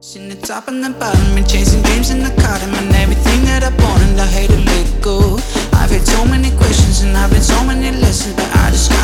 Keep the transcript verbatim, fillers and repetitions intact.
Seen the top and the bottom, been chasing dreams in the cotton, and everything that I want, and I hate to let go. I've had so many questions and I've had so many lessons, but I just